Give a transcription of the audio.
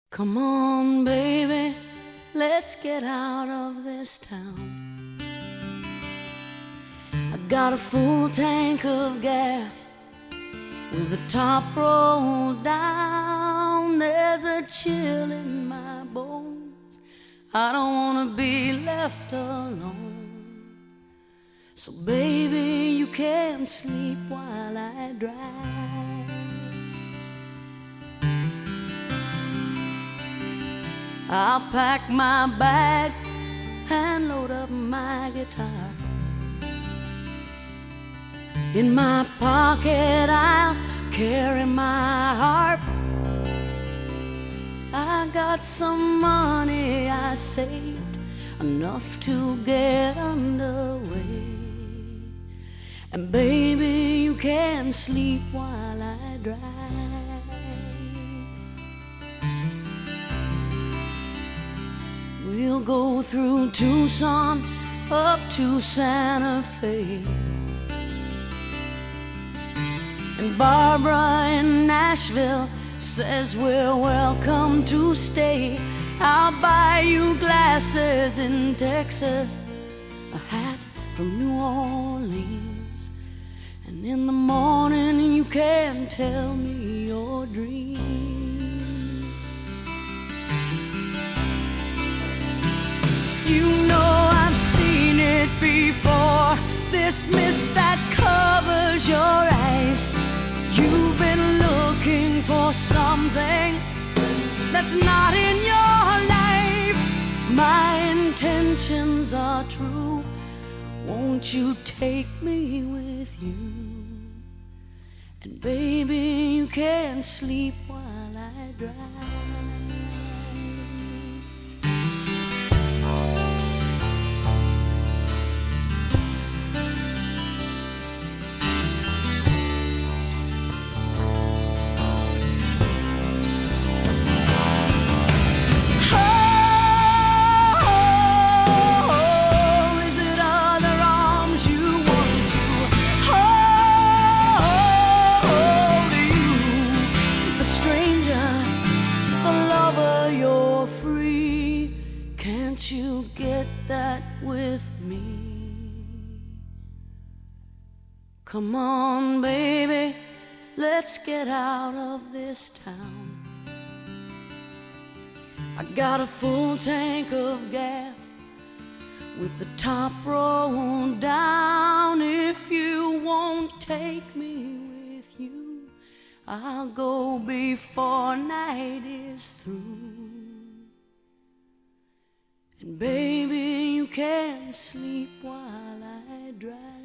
Come on, baby, let's get out of this town. I got a full tank of gas with the top rolled down. There's a chill in my bones. I don't wanna be left alone. So baby, you can sleep while I drive. I'll pack my bag and load up my guitar. In my pocket I'll carry my harp. I got some money I saved, enough to get underway. And baby, you can sleep while I drive. We'll go through Tucson up to Santa Fe, and Barbara in Nashville says we're welcome to stay. I'll buy you glasses in Texas, a hat from New Orleans, and in the morning you can tell me your dreams. You know I've seen it before, this mist that covers your eyes. You've been looking for something that's not in your life. My intentions are true. Won't you take me with you? And baby, you can sleep while I drive. Can't you get that with me? Come on, baby, let's get out of this town. I got a full tank of gas with the top rolled down. If you won't take me with you, I'll go before night is through. And baby, you can sleep while I drive.